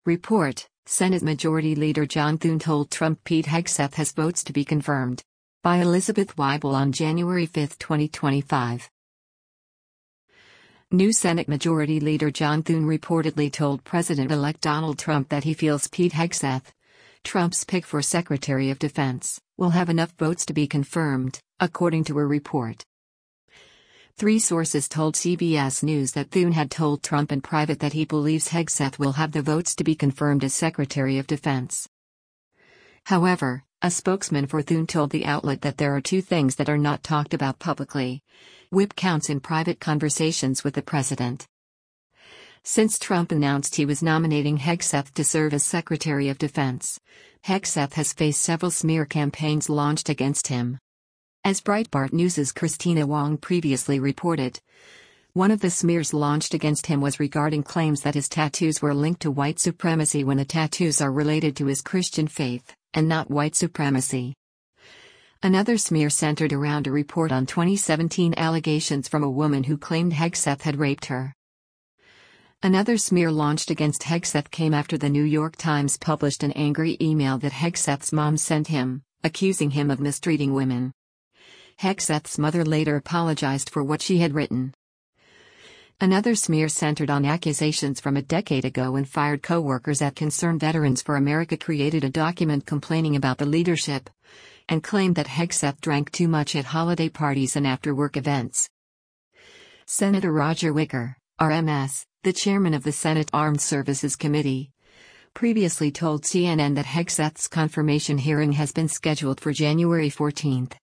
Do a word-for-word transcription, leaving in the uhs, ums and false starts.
Report: Senate Majority Leader John Thune told Trump Pete Hegseth has votes to be confirmed. By Elizabeth Weibel on January fifth, twenty twenty-five. New Senate Majority Leader John Thune reportedly told President-elect Donald Trump that he feels Pete Hegseth, Trump's pick for Secretary of Defense, will have enough votes to be confirmed, according to a report. Three sources told C B S News that Thune had told Trump in private that he believes Hegseth will have the votes to be confirmed as Secretary of Defense. However, a spokesman for Thune told the outlet that there are two things that are not talked about publicly: whip counts in private conversations with the president. Since Trump announced he was nominating Hegseth to serve as Secretary of Defense, Hegseth has faced several smear campaigns launched against him. As Breitbart News' Christina Wong previously reported, one of the smears launched against him was regarding claims that his tattoos were linked to white supremacy when the tattoos are related to his Christian faith, and not white supremacy. Another smear centered around a report on twenty seventeen allegations from a woman who claimed Hegseth had raped her. Another smear launched against Hegseth came after the New York Times published an angry email that Hegseth's mom sent him, accusing him of mistreating women. Hegseth's mother later apologized for what she had written. Another smear centered on accusations from a decade ago when fired co-workers at Concerned Veterans for America created a document complaining about the leadership, and claimed that Hegseth drank too much at holiday parties and after-work events. Senator Roger Wicker, R M S, the chairman of the Senate Armed Services Committee, previously told C N N that Hegseth's confirmation hearing has been scheduled for January fourteenth.